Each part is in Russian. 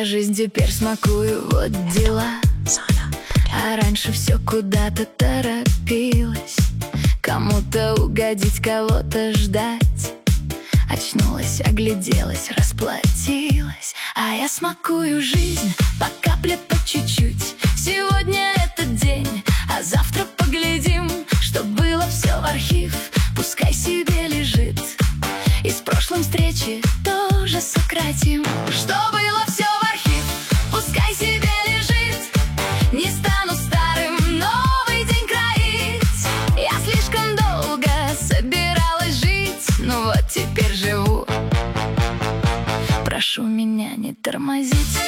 жизнь теперь смакую, вот дела. А раньше все куда-то торопилось, кому-то угодить, кого-то ждать. Очнулась, огляделась, расплатилась. А я смакую жизнь по капле, по чуть-чуть. Сегодня этот день, а завтра поглядим, что было все в архив, пускай себе лежит. И с прошлым встречи тоже сократим. Что было все в архив, пускай себе лежит. Не стану старым новый день кроить. Я слишком долго собиралась жить, ну вот теперь живу. Прошу меня не тормозить.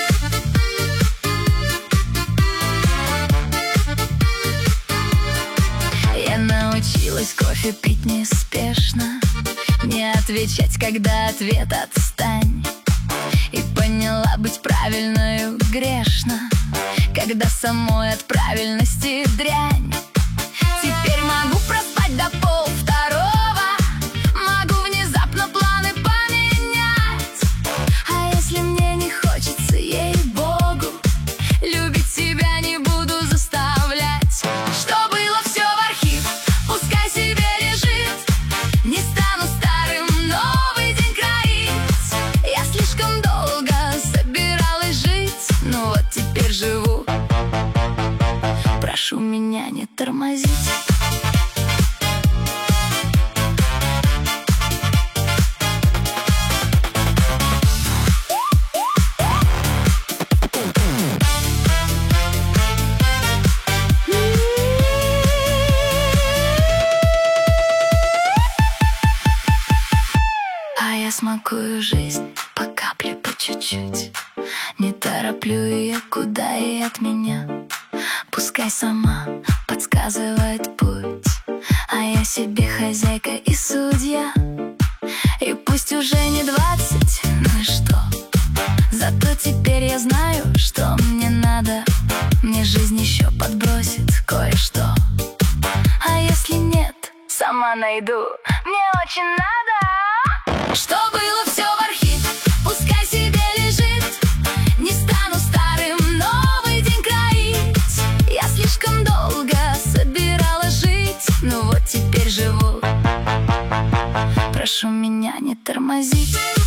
Я научилась кофе пить неспешно, не отвечать, когда ответ отстань. И поняла, быть правильною грешно, когда самой от правильности дрянь. Теперь могу проспать до полвторого, могу внезапно планы поменять. А если мне не хочется, ей-богу, любить себя не буду заставлять. Что было все в архив, пускай себе лежит. Не стану старым новый день кроить. Я слишком долго собиралась жить, ну вот теперь живу. Прошу меня не тормозить. А я смакую жизнь по капле, по чуть-чуть. Не тороплю ее, куда и от меня. Пускай сама подсказывает путь, а я себе хозяйка и судья. И пусть уже не 20, ну и что? Зато теперь я знаю, что мне надо. Мне жизнь еще подбросит кое-что. А если нет, сама найду. Мне очень надо. Что было все в архив, пускай себе лежит. Не стану старым новый день кроить. Я слишком долго собиралась жить, ну вот теперь живу. Прошу меня не тормозить.